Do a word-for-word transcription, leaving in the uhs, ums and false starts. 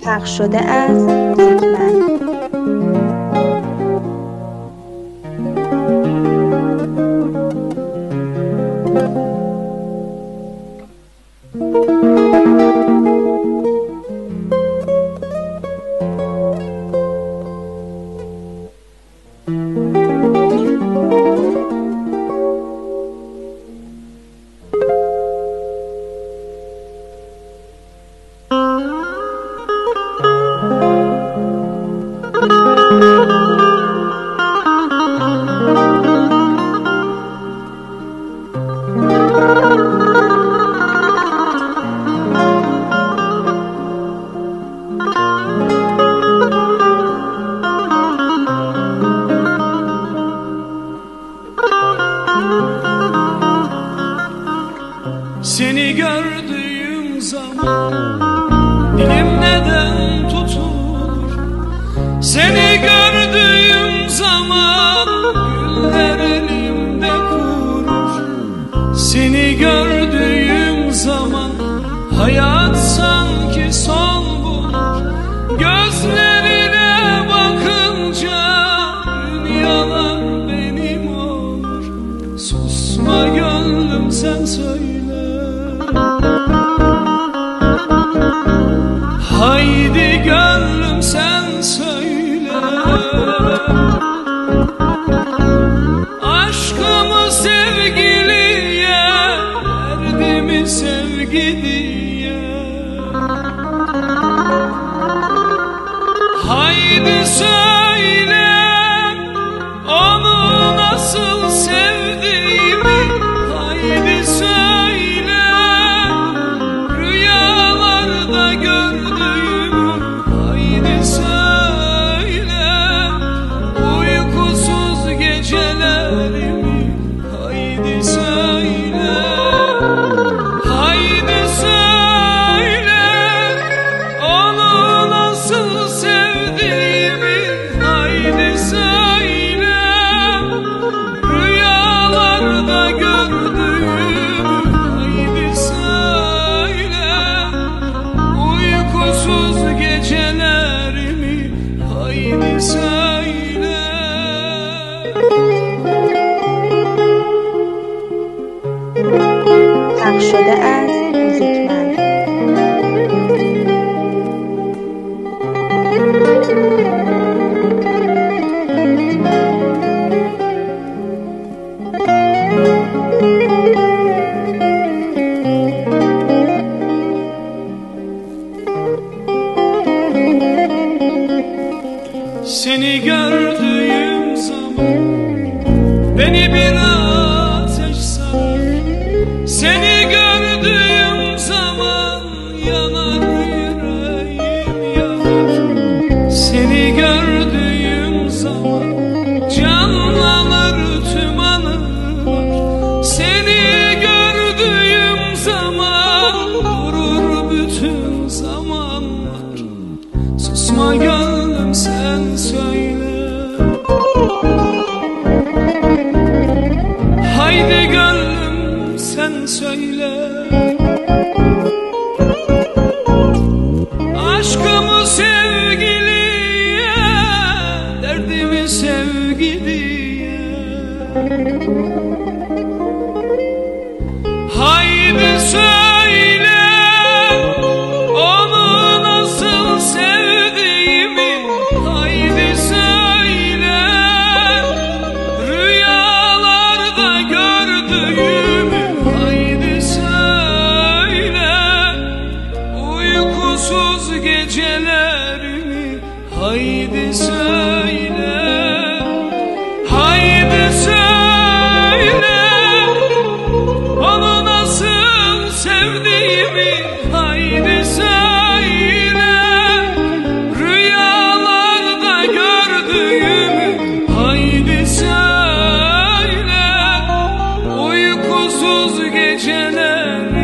پخش شده از زیگمند. Seni gördüğüm zaman dilim neden tutulur? Seni gördüğüm zaman güller elimde kurur. Seni gördüğüm zaman hayat sanki son bulur. Gözlerine bakınca dünyalar benim olur. Susma gönlüm sen söyle. Haydi gönlüm sen söyle. Aşkımı sevgiliye, derdimi sevgi diye. Haydi söyle onu nasıl sevdiğimi. Haydi söyle rüyalarda gördüğümü. Haydi söyle uykusuz gecelerimi. Haydi söyle. Haydi söyle onu nasıl sevdiğimi. Haydi söyle rüyalarda gördüğümü. Haydi söyle uykusuz gecelerimi. Haydi söyle. پخش شده از زیگمند. Seni gördüğüm zaman beni bir ateş sarar. Seni gördüğüm zaman yanar yüreğim yanar. Seni gördüğüm zaman canlanır tüm anılar. Seni gördüğüm zaman durur bütün zamanlar. Susma gönlüm sen söyle. Haydi gönlüm sen söyle. Aşkımı sevgiliye, derdimi sevgi diye. Haydi söyle onu nasıl sevdiğimi. Haydi söyle rüyalarda gördüğümü. Haydi söyle uykusuz gecelerimi. Haydi söyle. Haydi söyle onu nasıl sevdiğimi. Haydi söyle rüyalarda gördüğümü. Haydi söyle uykusuz geceler.